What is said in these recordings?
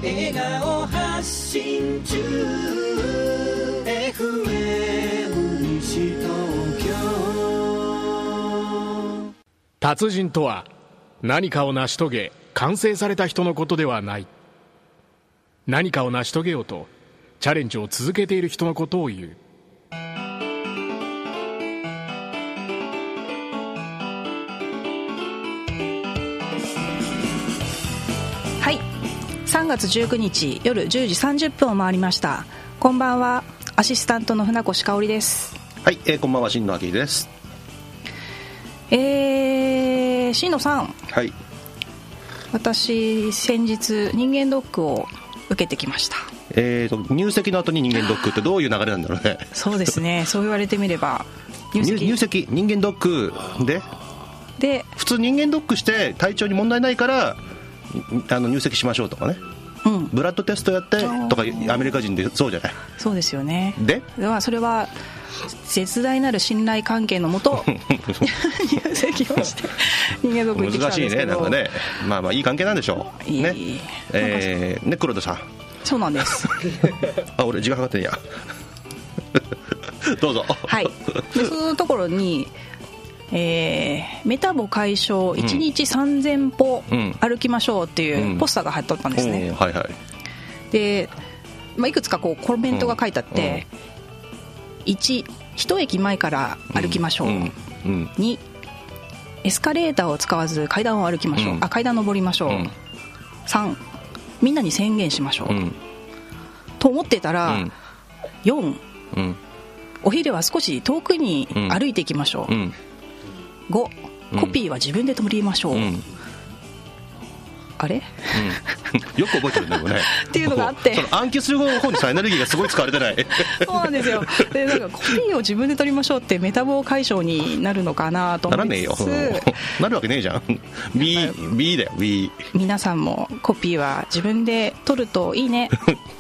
笑顔発信中 FM 西東京。 達人とは何かを成し遂げ完成された人のことではない。何かを成し遂げようとチャレンジを続けている人のことを言う。 はい、3月19日夜10時30分を回りました。こんばんは、アシスタントの船越香織です。 はい、こんばんは、新野明です。 新野さん、 はい、 私先日人間ドックを受けてきました。 入籍の後に人間ドックってどういう流れなんだろうね。 そうですね、そう言われてみれば入籍人間ドックで普通人間ドックして体調に問題ないから入籍しましょうとかね、うん、ブラッドテストやってとかアメリカ人でそうじゃない。 そうですよね。 でそれは絶大なる信頼関係のもと入籍をして人間ドック行ってきたんですけど、難しいね、なんかね。まあまあいい関係なんでしょうね。ね、黒田さん。そうなんですあ、俺時間かかってんやどうぞ。はい、でそのところにメタボ解消1日3000歩歩きましょうっていうポスターが貼っとったんですね、 はいはい。 で、いくつかこうコメントが書いてあって、1駅前から歩きましょう、2エスカレーターを使わず階段を歩きましょう、階段登りましょう、3みんなに宣言しましょう、と思ってたら、4、お昼は少し遠くに歩いていきましょう、5コピーは自分で取りましょう、あれ、 よく覚えてるんだよねっていうのがあって、 その暗記する方にさエネルギーがすごい使われてない。 そうなんですよ。でなんかコピーを自分で取りましょうってメタボ解消になるのかなと思いつつ、ならねえよなるわけねえじゃん。 B だよ B。 皆さんもコピーは自分で取るといいね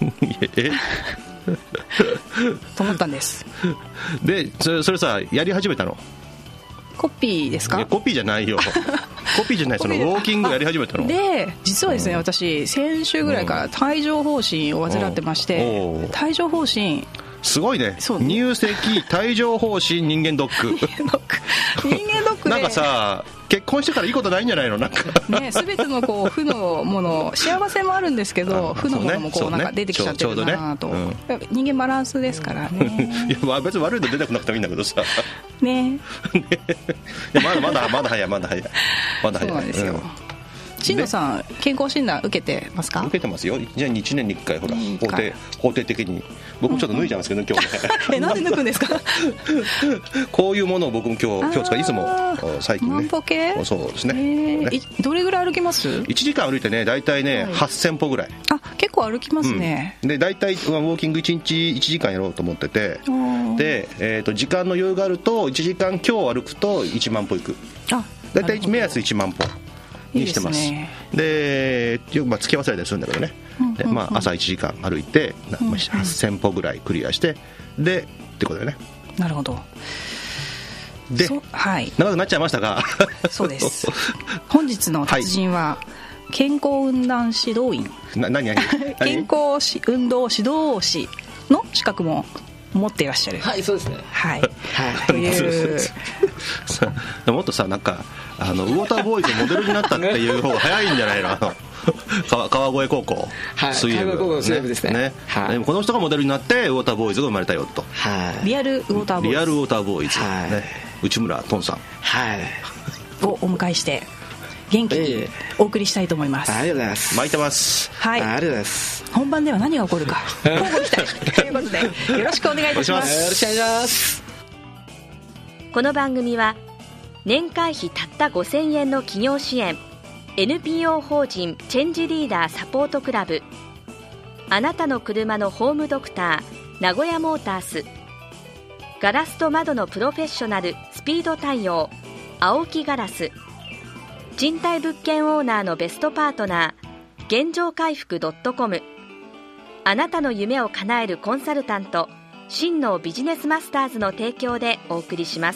と思ったんです。 でそれさやり始めたの？ コピーですか？ コピーじゃないよコピーじゃない、そのウォーキングやり始めたので、実はですね、私先週ぐらいから帯状疱疹を患ってまして、帯状疱疹すごいね。入籍、帯状疱疹、人間ドック人間ドックでなんかさ、結婚してからいいことないんじゃないの？なんかね、 全てのこう負のもの、幸せもあるんですけど負のものもこうなんか出てきちゃってるなと、人間バランスですからねいや別に悪いの出てこなくてもいいんだけどさねいやまだ早いそうなんですよ。新野さん、健康診断受けてますか？ 受けてますよ。じゃあ1年に1回ほら法定的に。僕もちょっと脱いじゃうんですけど、今日ねなんで脱くんですか？ こういうものを僕も今日使いつも最近ね。 万歩計？ そうですね。 どれぐらい歩きます？ 1 時間歩いてね、大体ね、8000歩ぐらい。 結構歩きますね、 で大体ウォーキング1日1時間やろうと思ってて、で、時間の余裕があると1時間今日歩くと1万歩いく。大体目安1万歩にしてます。でよく付き合わせたりするんだけどね、で朝1時間歩いて8000歩ぐらいクリアしてでってことだよね。 なるほど。 で、長くなっちゃいましたがそうです本日の達人は、健康運動指導員健康運動指導士の資格も持っていらっしゃる。 はい、そうですね。 というもっとさ、なんかウォーターボーイズモデルになったっていう方が早いんじゃないの？川越高校水泳部ですね。 この人がモデルになってウォーターボーイズが生まれたよと。 リアルウォーターボーイズ、 内村トンさんをお迎えして元気にお送りしたいと思います。 ありがとうございます。 巻いてます。 ありがとうございます。本番では何が起こるか交互期待ということでよろしくお願いいたします。 よろしくお願いします。 この番組は年会費たった5000円の企業支援 NPO 法人チェンジリーダーサポートクラブ、あなたの車のホームドクター名古屋モータース、ガラスと窓のプロフェッショナルスピード対応青木ガラス、賃貸物件オーナーのベストパートナー現状回復 .com、 あなたの夢を叶えるコンサルタント真のビジネスマスターズの提供でお送りします。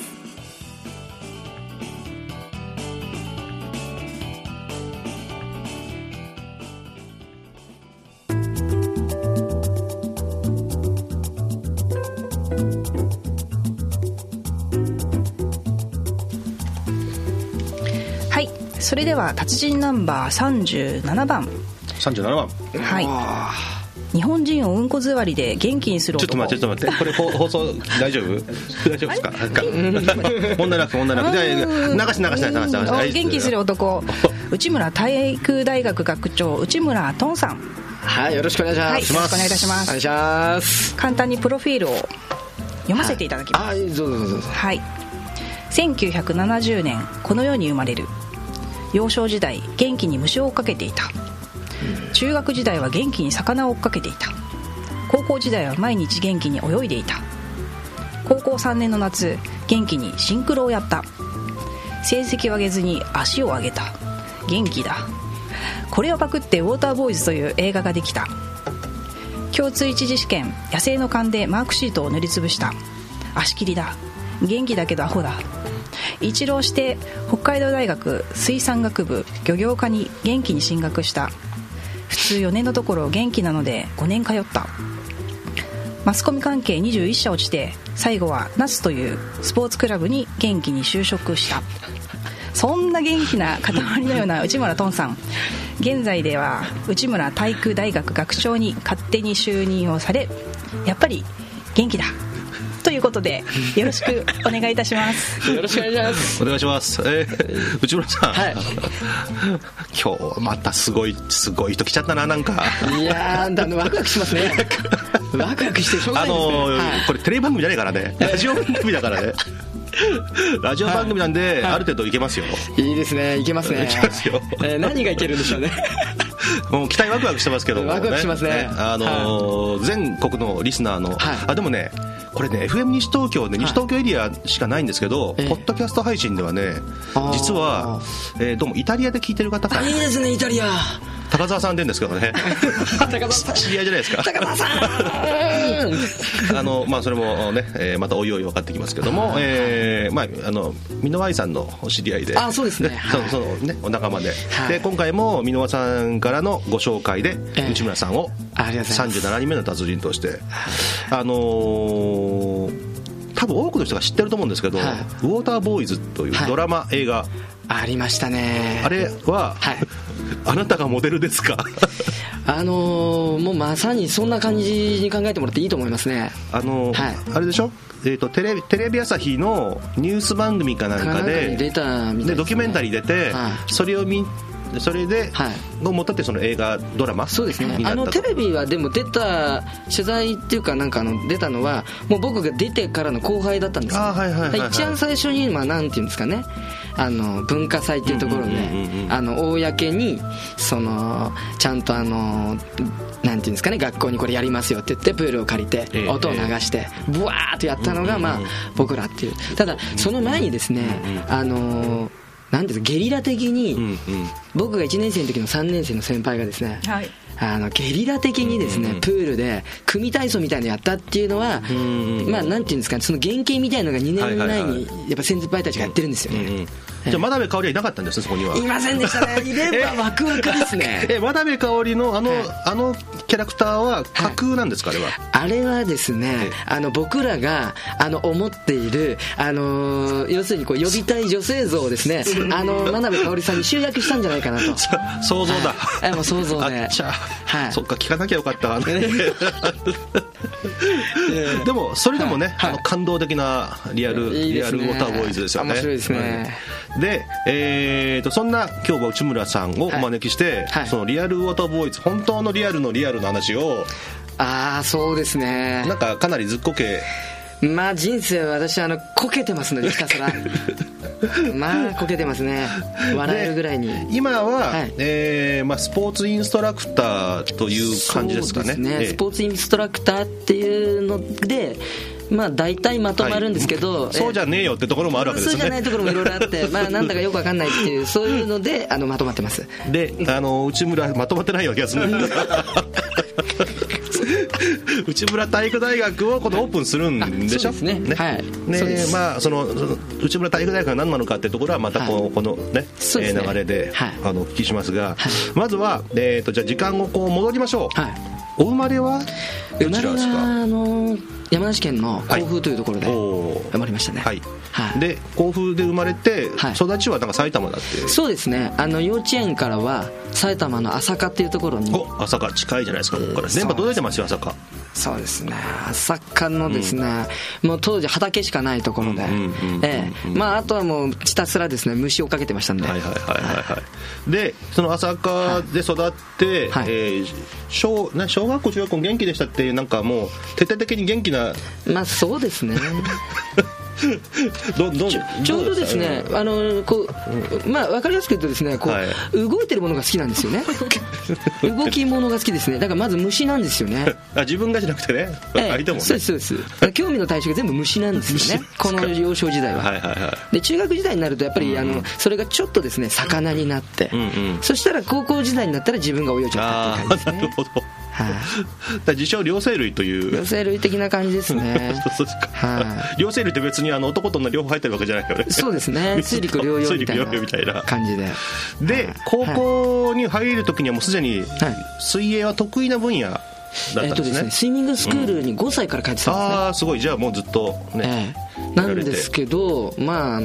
それでは達人ナンバー37番。はい。日本人をうんこ座りで元気にする男。 ちょっと待ってこれ放送大丈夫ですか問題なくじゃあ流し元気する男内村体育大学学長内村トンさん。 はい、よろしくお願いします。 はい、よろしくお願いいたします。 お願いします。 簡単にプロフィールを読ませていただきます。 はい、どうぞ。 はい。1970年この世に生まれる。幼少時代元気に虫を追っかけていた。中学時代は元気に魚を追っかけていた。高校時代は毎日元気に泳いでいた。高校3年の夏元気にシンクロをやった。成績を上げずに足を上げた。元気だ。これをパクってウォーターボーイズという映画ができた。共通一次試験野生の勘でマークシートを塗りつぶした。足切りだ。元気だけどアホだ。一浪して北海道大学水産学部漁業科に元気に進学した。普通4年のところ元気なので5年通った。マスコミ関係21社落ちて最後はナスというスポーツクラブに元気に就職した。そんな元気な塊のような内村トンさん、現在では内村体育大学学長に勝手に就任をされ、やっぱり元気だということでよろしくお願いいたします。 よろしくお願いします。 お願いします。内村さん、 はい、 今日またすごい人来ちゃったな。なんかいやーワクワクしますね。ワクワクしてしょうがないですね。 これテレビ番組じゃないからね、ラジオ番組だからね。ラジオ番組なんで、ある程度いけますよ。 いいですね、いけますね。 いけますよ。 何がいけるんでしょうね。 もう期待ワクワクしてますけども、ね、 ワクワクしますね。 全国のリスナーの、でもねこれね FM 西東京で西東京エリアしかないんですけど、ポッドキャスト配信ではね実は、どうもイタリアで聞いてる方がいいですね。イタリア高澤さんでんですけどね。知り合いじゃないですか。 高澤さんまあそれもね、またおいおい分かってきますけども、まあ箕輪愛さんのお知り合いで、 そうですね。 そのねお仲間で、で今回も箕輪さんからのご紹介で内村さんを37人目の達人として多分多くの人が知ってると思うんですけど、ウォーターボーイズというドラマ、映画ありましたね。 あれは、あなたがモデルですか？ もうまさにそんな感じに考えてもらっていいと思いますね。 あれでしょ、テレビ朝日のニュース番組かなんかで出たみたいですね。 でドキュメンタリー出て、それでのもとってその映画ドラマそうですね。テレビはでも出た取材っていうかなんか出たのはもう僕が出てからの後輩だったんですよ。一番最初になんていうんですかね、文化祭っていうところで公にちゃんとなんていうんですかね、学校にこれやりますよって言ってプールを借りて音を流してブワーッとやったのが僕らっていう。ただその前にですねなんですか、ゲリラ的に僕が1年生の時の3年生の先輩がですね、ゲリラ的にですねプールで組体操みたいなのやったっていうのはなんていうんですかね、その原型みたいなのが2年前にやっぱ先輩たちがやってるんですよね。 じゃあ真鍋かおりはいなかったんですね、そこには。 いませんでしたね。いればワクワクですね。 真鍋かおりのキャラクターは架空なんですか？ あれはですね、僕らが思っている要するに呼びたい女性像をですね真鍋かおりさんに集約したんじゃないかなと。 想像だ。 もう想像で。 そっか、聞かなきゃよかったでもそれでもね、感動的なリアルウォーターボーイズですよね。 面白いですね。 で、そんな今日は内村さんをお招きして、そのリアルウォーターボーイズ、本当のリアルの話を。 そうですね。 なんかかなりずっこけ。 人生は私こけてますので、ひたすらこけてますね。笑えるぐらいに。今は、スポーツインストラクターという感じですかね。 そうですね、スポーツインストラクターっていうので大体まとまるんですけど、 そうじゃねえよってところもあるわけですね。 そうじゃないところもいろいろあってなんだかよくわかんないっていう、そういうのでまとまってます。 で内村まとまってないわけですね。内村体育大学をオープンするんでしょ。 そうですね。 その内村体育大学が何なのかっていうところはまたこのね流れでお聞きしますが、まずはじゃあ時間を戻りましょう。 お生まれはどちらですか？ 山梨県の甲府というところで生まれましたね。 はい、はい、で甲府で生まれて、はい、育ちはなんか埼玉だって。 そうですね、幼稚園からは埼玉の朝霞っていうところに。 朝霞近いじゃないですか、ここから電波届いてますよ朝霞。 そうですね、朝霞のですね、もう当時畑しかないところで、あとはもうひたすらですね虫をかけてましたんで。 でその朝霞で育って、小学校中学校元気でしたっていう、なんかもう徹底的に元気な。 まあそうですねちょうどですね、こう、まあ分かりやすく言うとですね、こう、動いてるものが好きなんですよね動き物が好きですね。だからまず虫なんですよね。 自分がじゃなくてね、相手もね。 そうです興味の対象が全部虫なんですよねこの幼少時代は。で中学時代になるとやっぱりそれがちょっとですね魚になって、そしたら高校時代になったら自分が泳いじゃったっていう感じですね。 なるほど。自称両生類という。 両生類的な感じですね両生類って別に男と女両方入ってるわけじゃないからね。 そうですね、水陸両用みたいな感じで。 で高校に入る時にはもうすでに水泳は得意な分野だったんですね。 スイミングスクールに5歳から通ってたんですね。 すごい。じゃあもうずっとね、 なんですけど、まあ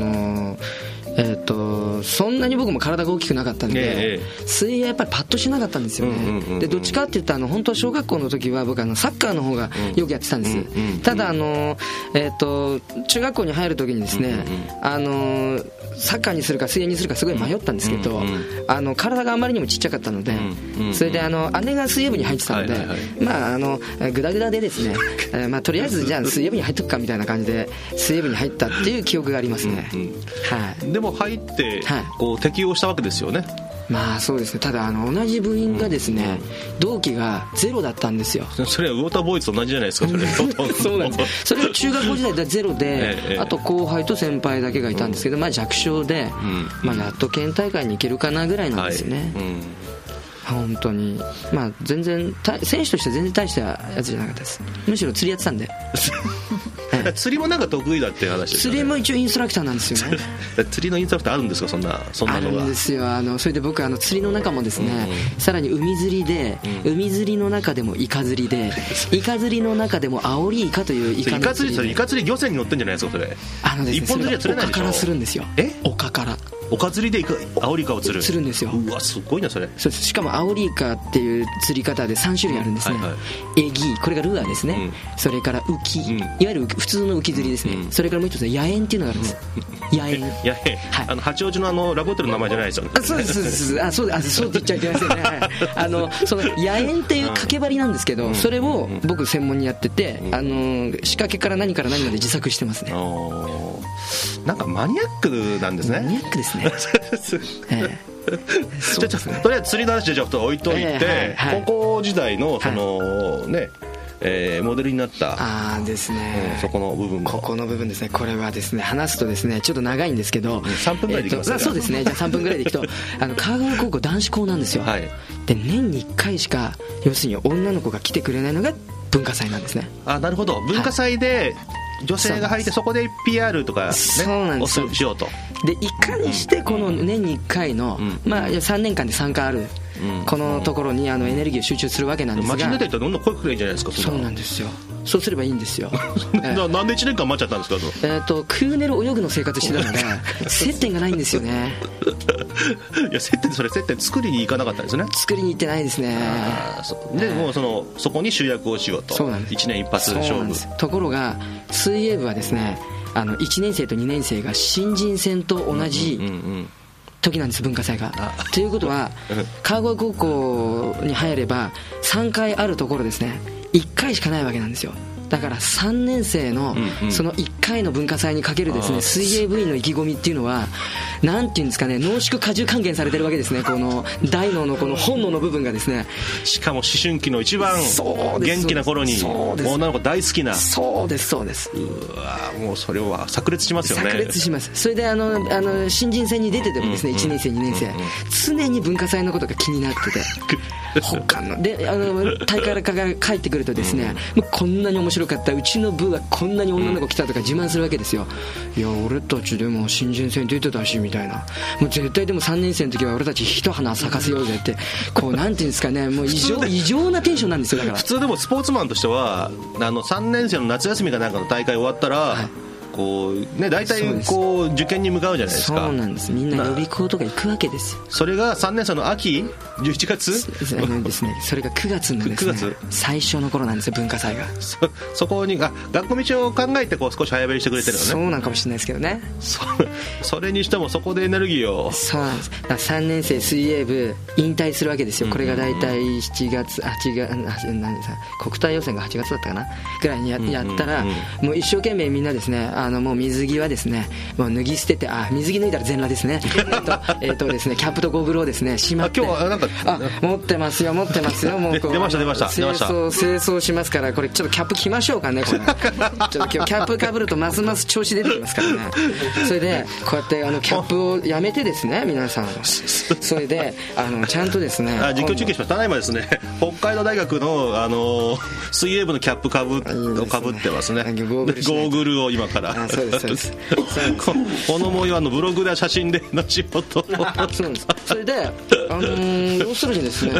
そんなに僕も体が大きくなかったんで、水泳やっぱりパッとしなかったんですよね。でどっちかって言ったら本当は小学校の時は僕サッカーの方がよくやってたんです。ただ中学校に入る時にですね、サッカーにするか水泳にするかすごい迷ったんですけど、体があまりにもちっちゃかったので、それで姉が水泳部に入ってたので、まあグダグダでですねとりあえずじゃあ水泳部に入っとくかみたいな感じで水泳部に入ったっていう記憶がありますね。 でも入ってこう適応したわけですよね。 まあそうですね。ただ同じ部員がですね、同期がゼロだったんですよ。 それはウォーターボーイズと同じじゃないですかそれそうなんです。それは中学校時代でゼロで、あと後輩と先輩だけがいたんですけど、まあ弱小で、やっと県大会に行けるかなぐらいなんですよね。本当にまあ全然選手として全然大したやつじゃなかったです。むしろ釣りやってたんで釣りもなんか得意だっていう話ですよね。 釣りも一応インストラクターなんですよね釣りのインストラクターあるんですか？そんなのがあるんですよ。それで僕釣りの中もですね、さらに海釣りで、海釣りの中でもイカ釣りで、イカ釣りの中でもアオリイカというイカの釣りで、 イカ釣り漁船に乗ってんじゃないですかそれ。 一本釣りは釣れないでしょ。丘からするんですよ。丘から丘釣りでアオリイカを釣るんですよ。 うわすごいなそれ。 そうです。しかもアオリイカっていう釣り方で3種類あるんですね。エギ、これがルアーですね。それからウキ、いわゆる普通の浮き釣りですね。それからもう一つ野猿っていうのがあるんです。野猿。八王子のラブホテルの名前じゃないですよね。 そうです。そうって言っちゃいけないですよね。その野猿っていう掛け針なんですけど、それを僕専門にやってて、仕掛けから何から何まで自作してますね。 なんかマニアックなんですね。 マニアックですねとりあえず釣りの話でじゃあ置いといて、高校時代のそのねモデルになったですね、 そこの部分、 ここの部分ですね。これはですね話すとですねちょっと長いんですけど、 3分ぐらいでいきますね。 そうですね。じゃあ3分ぐらいでいくと川越高校男子校なんですよ。で年に1回しか要するに女の子が来てくれないのが文化祭なんですね。 なるほど。文化祭で女性が入ってそこで PR とかねをしようと。でいかにしてこの年に1回の3年間で3回あるこのところにエネルギーを集中するわけなんですが、 待ちに出ていったらどんどん声かければいいじゃないですか。 そうなんですよ。そうすればいいんですよなんで1年間待っちゃったんですか？ クーネル泳ぐの生活してたので接点がないんですよね。 いや接点作りに行かなかったんですね。 作りに行ってないですね。 でもうそこに集約をしようと。1年一発勝負。 ところが水泳部はですね1年生と2年生が新人戦と同じ時なんです、文化祭が。ということは川越高校に入れば3回あるところですね1回しかないわけなんですよ。だから3年生のその1回の文化祭にかけるですね水泳部員の意気込みっていうのはなんていうんですかね、濃縮果汁還元されてるわけですね。この大脳のこの本能の部分がですね、 しかも思春期の一番元気な頃に女の子大好きな。 そうです。うわもうそれは炸裂しますよね。 炸裂します。それで新人戦に出ててもですね1年生2年生常に文化祭のことが気になってて他ので大会から帰ってくるとですね、もうこんなに面白かった、うちの部はこんなに女の子来たとか自慢するわけですよ。いや俺たちでも新人戦出てたしみたいな、もう絶対でも3年生の時は俺たち一花咲かせようぜって、こうなんていうんですかね、もう異常なテンションなんですよ。だから普通でもスポーツマンとしては3年生の夏休みかなんかの大会終わったら、はい、こうね、大体こう受験に向かうじゃないですか。 そうなんです。みんな予備校とか行くわけですよ。 それが3年生の秋11月ですね、それが9月のですね、9月最初の頃なんですよ、文化祭が。 そこに学校道を考えてこう少し早めにしてくれてるのね。 そうなんかもしれないですけどね。 それにしてもそこでエネルギーを。 そうなんです。だから3年生水泳部引退するわけですよ。これが大体7月国体予選が8月だったかなぐらいに やったら、もう一生懸命みんなですね、もう水着はですね、もう脱ぎ捨てて、水着脱いだら全裸ですね。ですね、キャップとゴーグルをですねしまって、 今日はなんか持ってますよもう出ました清掃しますから、これちょっとキャップ着ましょうかね、これちょっと今日キャップかぶるとますます調子出てきますからね。それでこうやってキャップをやめてですね、皆さん、それでちゃんとですね、 実況中継しました。ただいまですね、北海道大学の水泳部のキャップかぶってますね。ゴーグルを今からそうですこの模様ブログで写真での仕事そうなんです。それで要するにですね、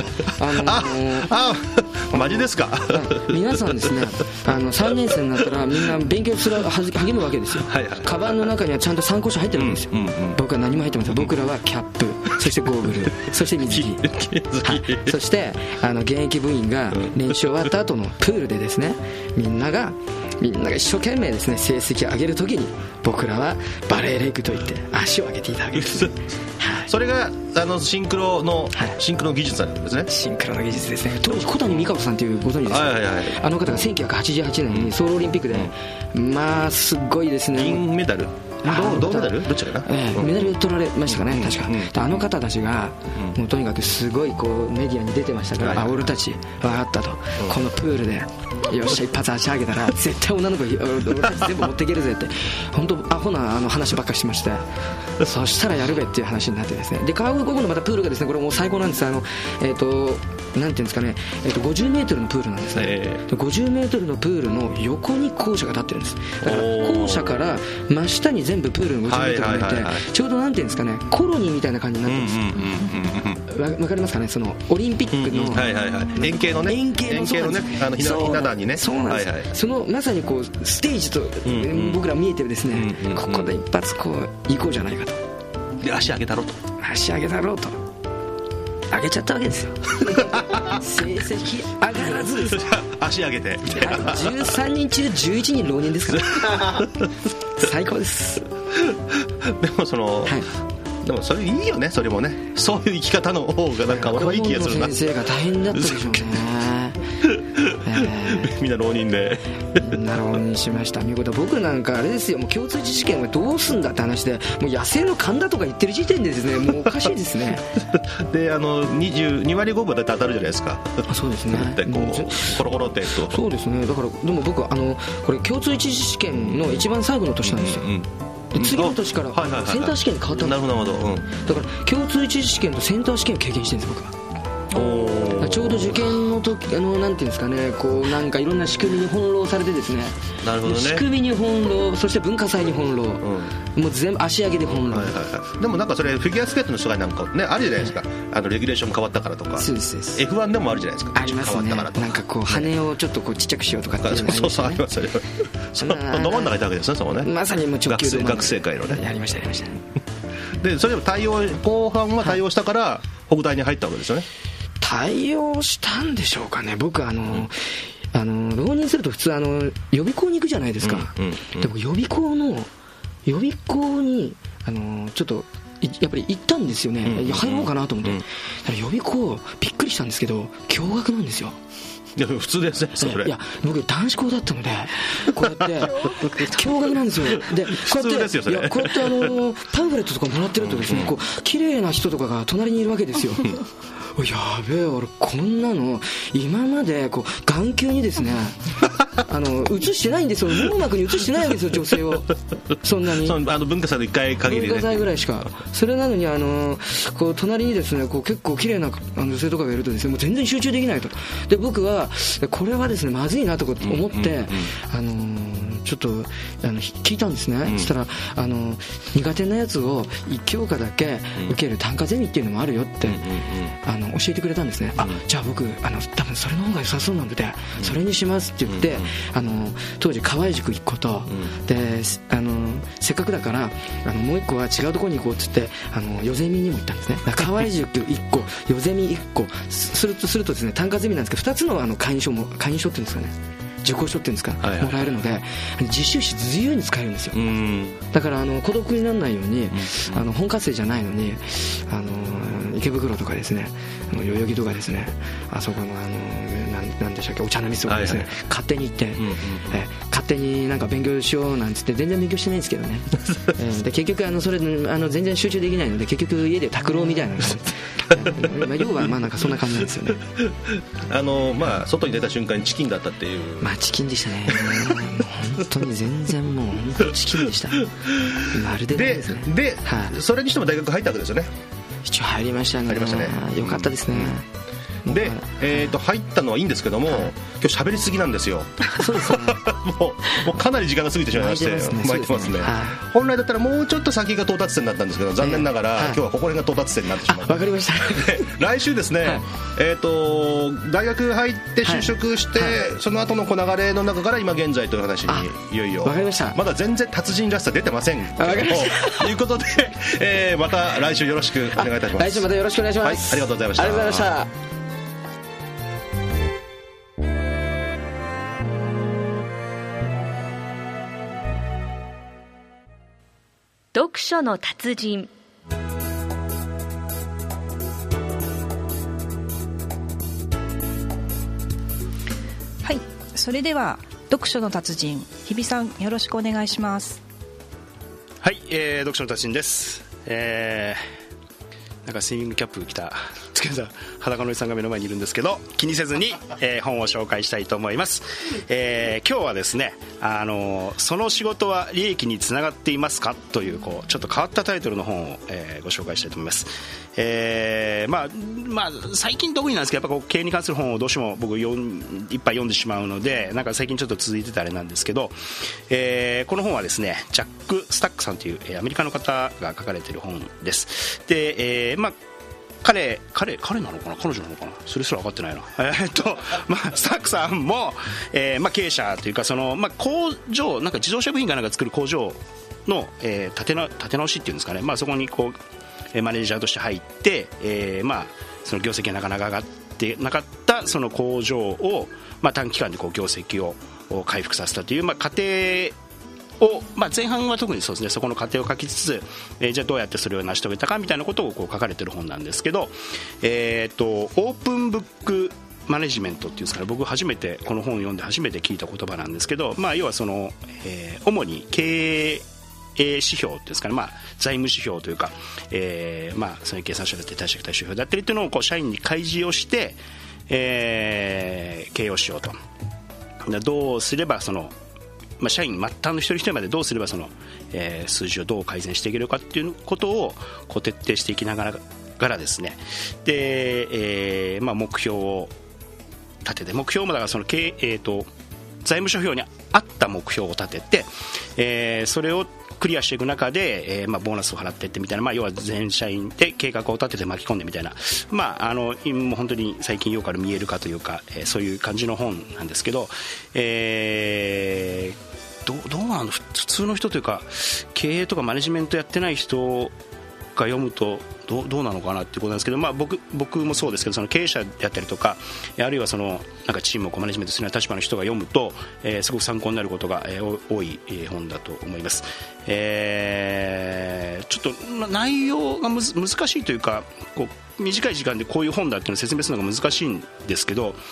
マジですか。 皆さんですね、3年生になったらみんな勉強する励むわけですよ。カバンの中にはちゃんと参考書入ってるんですよ。僕は何も入ってません。僕らはキャップ、そしてゴーグル、そして水着、そして現役部員が練習終わった後のプールでですね、みんなが一生懸命ですね成績を上げるときに、僕らはバレーレッグといって足を上げていただける。 それがシンクロの技術なんですね。 シンクロの技術ですね。当時小谷美香子さんというご存知ですか。あの方が1988年にソウルオリンピックで、まあすごいですね、 銀メダル銅メダルどっちかな、 メダル取られましたかね、確か。あの方たちがもうとにかくすごいこうメディアに出てましたから、俺たち分かったと、このプールでよっしゃ一発足上げたら絶対女の子俺たち全部持っていけるぜって、本当アホな話ばっかりしてまして、そしたらやるべっていう話になってですね、で川越高校のまたプールがですね、これもう最高なんです。なんていうんですかね、50メートルのプールなんですね。50メートルのプールの横に校舎が立ってるんです。だから校舎から真下に全部プールの50メートルがいて、ちょうどなんていうんですかね、コロニーみたいな感じになってるんです。わかりますかね、そのオリンピックの円形のね、ひな壇にね、 そうなんです。そのまさにこうステージと僕ら見えてるですね、ここで一発こう行こうじゃないかと。 で足上げたろうと上げちゃったわけですよ。成績上がらずです。 足上げて 13人中11人浪人ですから最高です。 でもでもそれいいよね。それもね、そういう生き方の方がなんか俺はいい気がするな。 先生が大変だったでしょうね。 みんな浪人でみんな浪人しました。見事僕なんかあれですよ、もう共通知試験はどうすんだって話で、もう野生の神田とか言ってる時点でですね、もうおかしいですね。 で2割5分だって当たるじゃないですか。 そうですね。 でこうコロコロってそうですね。だからでも僕はこれ共通一次試験の一番最後の年なんですよ。で次の年からセンター試験に変わったんですよ。 なるほど、 だから共通一次試験とセンター試験を経験してるんです僕は。ちょうど受験の時なんていうんですかね、こうなんかいろんな仕組みに翻弄されてですね。 なるほどね。 仕組みに翻弄、そして文化祭に翻弄、もう全部足上げで翻弄。 でもなんかそれフィギュアスケートの障害なんかねあるじゃないですか。レギュレーション変わったからとか。 そうです。 F1 でもあるじゃないですか。 ありますね。なんかこう羽をちょっとこうちっちゃくしようとかっていうのそうそうありますよ。そのど真ん中にいたわけですね、そこね。 まさにもう直球で学生会のね。 やりました。 でそれでも後半は対応したから北大に入ったわけですよね。 対応したんでしょうかね。僕浪人すると普通予備校に行くじゃないですか。でも予備校にちょっっとやっぱり行ったんですよね。入ろうかなと思って。予備校びっくりしたんですけど共学なんですよ。 いや普通ですねそれ。 いや僕男子校だったのでこうやって共学なんですよ。でこうやってパンフレットとかもらってるとですね、こう綺麗な人とかが隣にいるわけですよ。やべえ俺こんなの今までこう眼球にですね移してないんですよ、網膜に移してないんですよ女性を。そんなに文化祭の1回限りで、ね、 文化祭ぐらいしか。それなのにこう隣にですねこう結構綺麗な女性とかがいるとですねもう全然集中できないと。で僕はこれはですねまずいなと思って、ちょっと聞いたんですね。そしたら苦手なやつを1教科だけ受ける単科ゼミっていうのもあるよって教えてくれたんですね。じゃあ僕多分それの方が良さそうなのでそれにしますって言って、当時河合塾1個と、でせっかくだからもう1個は違うところに行こうって言ってヨゼミにも行ったんですね。河合塾1個ヨゼミ1個するとですね単科ゼミなんですけど2つの会員証っていうんですかね、受講書っていうんですか、もらえるので実習費自由に使えるんですよ。だから孤独にならないように本科生じゃないのに池袋とかですね代々木とかですねあそこのなんでしたっけお茶の水とかですね、勝手に行って、勝手になんか勉強しようなんつって全然勉強してないんですけどねで結局それ全然集中できないので結局家で拓郎みたいなの要はなんかそんな感じなんですよね外に出た瞬間にチキンだったっていう。 チキンでしたね本当に全然もう本当チキンでした。まるでですね。 で、それにしても大学入ったわけですよね。 一応入りましたね。よかったですね。 で、入ったのはいいんですけども、今日喋りすぎなんですよ。 そうですねもうかなり時間が過ぎてしまいまして巻いてますね。本来だったらもうちょっと先が到達点だったんですけど残念ながら今日はここら辺が到達点になってしまった。 わかりました来週ですね、大学入って就職して、その後の流れの中から今現在という話にいよいよ。 わかりました。 まだ全然達人らしさ出てませんけどもということで、また来週よろしくお願いいたします。 来週またよろしくお願いします。 ありがとうございました。 ありがとうございました。 読書の達人。 はい、それでは読書の達人日比さんよろしくお願いします。 はい、読書の達人です。なんかスイミングキャップ着たつけた裸のおじさんが目の前にいるんですけど気にせずに、本を紹介したいと思います。今日はですねその仕事は利益につながっていますかというちょっと変わったタイトルの本を、ご紹介したいと思います。最近特になんですけどやっぱ経営に関する本をどうしても僕いっぱい読んでしまうのでなんか最近ちょっと続いてたあれなんですけど、この本はですねジャック・スタックさんという、アメリカの方が書かれている本です。で、彼なのかな彼女なのかなそれすら分かってないなスタックさんも、経営者というか工場なんか自動車部品かなんか作る工場の、立て直しっていうんですかね、そこにマネージャーとして入って、その業績がなかなか上がってなかったその工場を、短期間で業績を回復させたという、過程を、前半は特にそうですねそこの過程を書きつつ、じゃあどうやってそれを成し遂げたかみたいなことを書かれている本なんですけど、オープンブックマネジメントっていうんですかね、僕初めてこの本を読んで初めて聞いた言葉なんですけど、要は主に経営指標っていうんですかね、財務指標というか、その計算書だったり貸借対照表だったりっていうのを社員に開示をして、経営をしようと。どうすれば社員末端の一人一人までどうすれば数字をどう改善していけるかっていうことを徹底していきながらですねで、目標を立てて目標もだから財務諸表に合った目標を立てて、それをクリアしていく中で、ボーナスを払っていってみたいな、要は全社員で計画を立てて巻き込んでみたいな、もう本当に最近よくある見える化というか、そういう感じの本なんですけど、どうなの普通の人というか経営とかマネジメントやってない人が読むとどうなのかなっていうことなんですけど、僕もそうですけど経営者であったりとかあるいはなんかチームをマネジメントするような立場の人が読むと、すごく参考になることが、多い本だと思います。ちょっと内容が難しいというか短い時間でこういう本だっていうのを説明するのが難しいんですけど、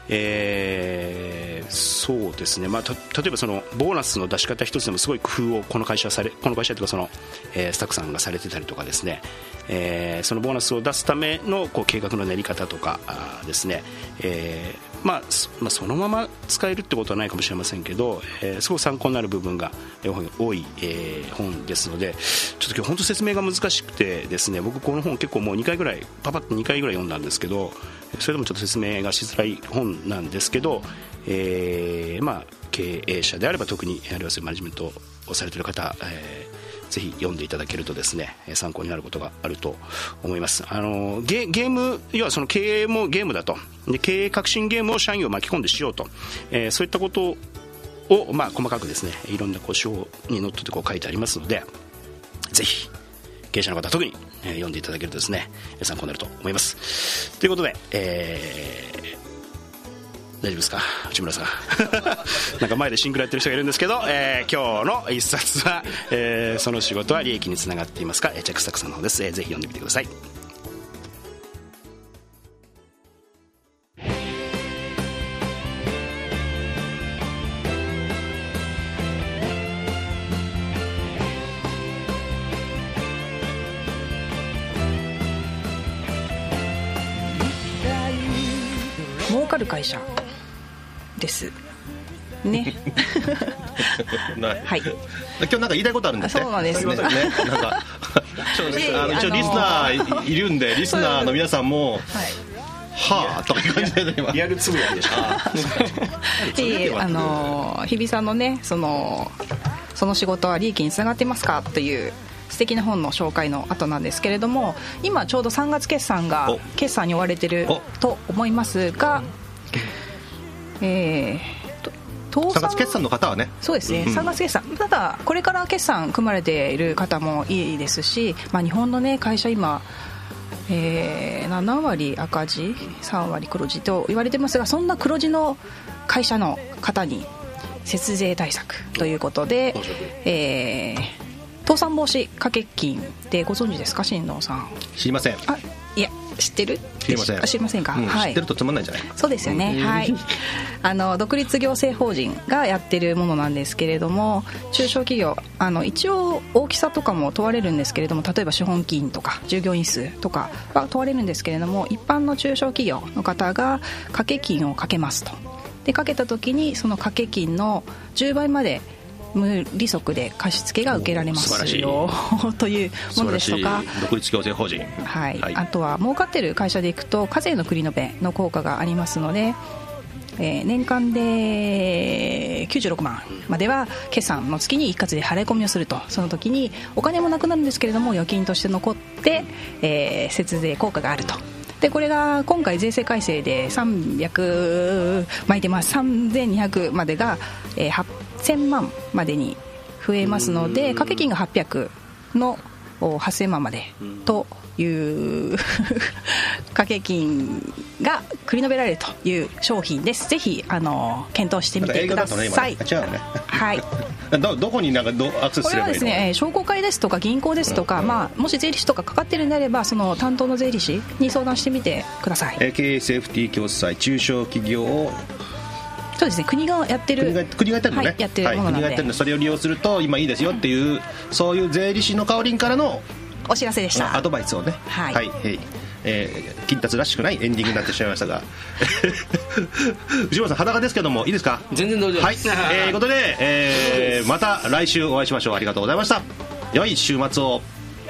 そうですね、例えばボーナスの出し方一つでもすごい工夫をこの会社というかスタッフさんがされてたりとかですね、そのボーナスを出すための計画の練り方とかですね、 そのまま使えるってことはないかもしれませんけど、すごく参考になる部分が多い、本ですので、ちょっと今日本当説明が難しくてですね、僕この本結構もう2回ぐらいパパッと2回ぐらい読んだんですけど、それでもちょっと説明がしづらい本なんですけど、経営者であれば特にあるいはマネジメントをされている方、ぜひ読んでいただけるとですね、参考になることがあると思います。ゲーム、要はその経営もゲームだと、で経営革新ゲームを社員を巻き込んでしようと、そういったことを、細かくですね、いろんな手法にのっとって書いてありますので、ぜひ経営者の方特に、読んでいただけるとですね、参考になると思います。ということで、大丈夫ですか、内村さんなんか前でシンクロやってる人がいるんですけど、今日の一冊は、その仕事は利益につながっていますか、ジャック・スタックさんの方です。ぜひ読んでみてください。 儲かる会社ですねはい、 今日なんか言いたいことあるんですね。 そうなんですね。 なんか一応リスナーいるんで、リスナーの皆さんもはあという感じで今リアルつぶやきでした日比さんのね、その仕事は利益につながってますかという素敵な本の紹介の後なんですけれども、今ちょうど3月決算に追われてると思いますが、 3月決算の方はね、 そうですね、3月決算、ただこれから決算組まれている方もいいですし、日本の、ね、会社今、7割赤字3割黒字と言われてますが、そんな黒字の会社の方に節税対策ということで、倒産防止掛け金ってご存知ですか、新藤さん。 知りません。 いや、知ってる？ 知りません。 知りませんか、はい、 知ってるとつまんないんじゃない？ そうですよね、はい、独立行政法人がやってるものなんですけれども、中小企業、一応大きさとかも問われるんですけれども、例えば資本金とか従業員数とかは問われるんですけれども、一般の中小企業の方が掛け金をかけますと。でかけた時にその掛け金の10倍まで無利息で貸付が受けられますよというものですとか、 独立行政法人、 はいはい、あとは儲かってる会社でいくと課税の繰り延べの効果がありますので、年間で96万までは決算の月に一括で払い込みをすると、その時にお金もなくなるんですけれども預金として残って、節税効果があると。でこれが今回税制改正で300巻いてます。3200までが、8000万までに増えますので、掛け金が800の8000万までという掛け金が繰り延べられるという商品です。ぜひ検討してみてください。 違うね。 はい。 どこにアクセスすればいいの？これはですね、商工会ですとか銀行ですとか、もし税理士とかかかってるんであれば、その担当の税理士に相談してみてください。 KSFT 共済中小企業を、 そうですね、国がやってる、 国がやってるのね、 はい、やってるものなんで、 国がやってるので、それを利用すると今いいですよっていう、そういう税理士の香りんからのお知らせでした。 アドバイスをね、 はい、 はい、金達らしくないエンディングになってしまいましたが内村さん裸ですけどもいいですか？ 全然大丈夫です。 はい、ということで、また来週お会いしましょう。ありがとうございました。良い週末を。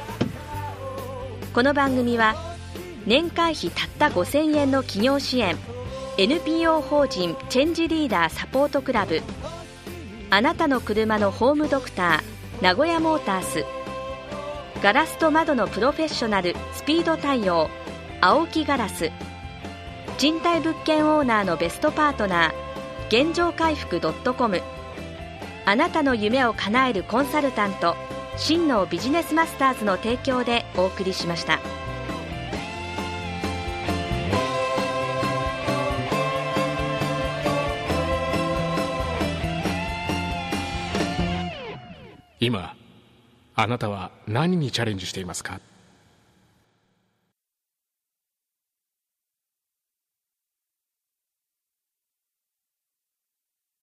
この番組は年会費たった5000円の企業支援 NPO 法人チェンジリーダーサポートクラブ、あなたの車のホームドクター名古屋モータース、ガラスと窓のプロフェッショナルスピード対応青木ガラス、賃貸物件オーナーのベストパートナー現状回復 .com、 あなたの夢を叶えるコンサルタント真のビジネスマスターズの提供でお送りしました。 今あなたは何にチャレンジしていますか？